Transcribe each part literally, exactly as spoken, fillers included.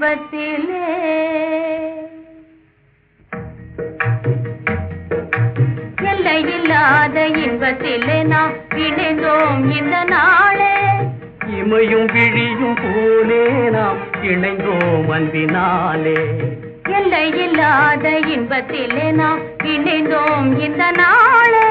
இன்பத்திலே எல்லையில்லாத இன்பத்திலே நாம் இணைந்தோம் இந்த நாளே. இமையும் விழியும் போலே நாம் இணைந்தோம் அன்பினாலே. எல்லையில்லாத இன்பத்திலே நாம் இணைந்தோம் இந்த நாளே.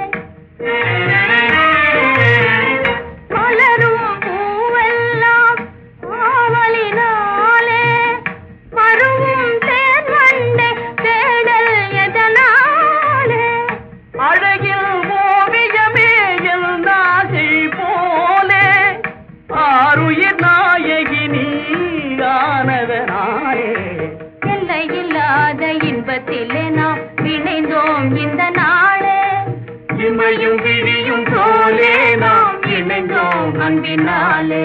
மலரும் பூவெல்லாம் ஆவலினாலே மருவும் தேர்வண்டை தேடல் எதனாலே. அழகில் ஓவியமே நாசை போலே ஆருயிர் நாயகி நீ ஆனதனாலே. எல்லையில்லாத இன்பத்திலே நாம் இணைந்தோம் இந்த நாளே. இமையும் விழியும் போலே நாம் இணைந்தோம் அன்பினாலே.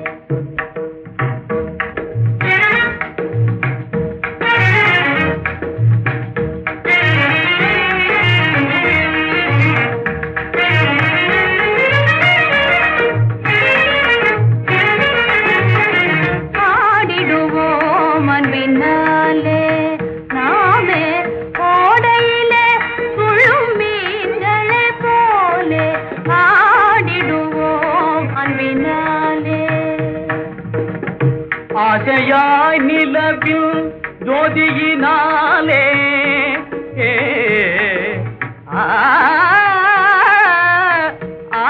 ஆடிடுவோம் அன்பினாலே நாமே ஓடையிலே சுழும் மீன்களை போலே. ஆடிடுவோம் அன்பினாலே. ஆசையாய் நிலவில் ஜோதியினாலே ஏ, ஆ, ஆ,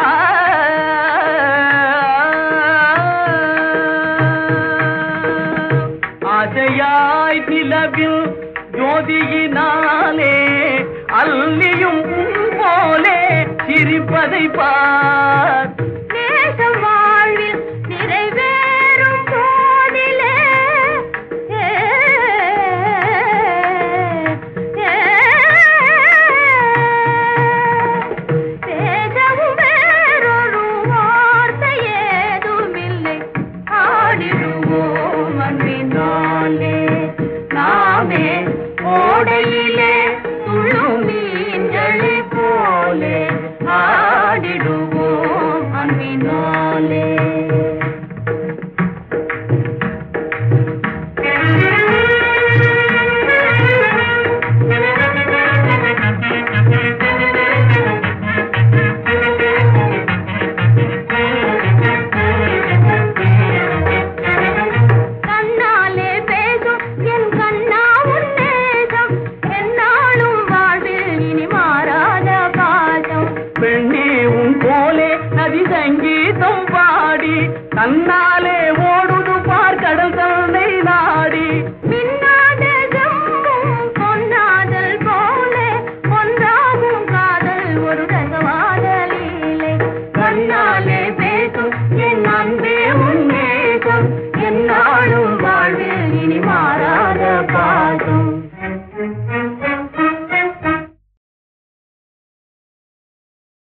ஆசையாய் நிலவில் ஜோதியினாலே அல்லியும் போலே சிரிப்பதை பார். நேசம் வாழ்வில் நிறைவேறும் போதிலே ஏ, ஏ, பேசவும் வேறொரு வார்த்தை ஏதுமில்லை. ஆடிடுவோம் அன்பினாலே நாமே ஓடையிலே சுழும் மீன்களை போலே. ஆடிடுவோம் அன்பினாலே. கண்ணாலே பேசும் என் கண்ணா உன் நேசம் என்னாலும் வாழ்வில் இனி மாறாத பாசம். பெண்ணே உன் போலே நதி சங்கீதம் பாடி தன்னாலே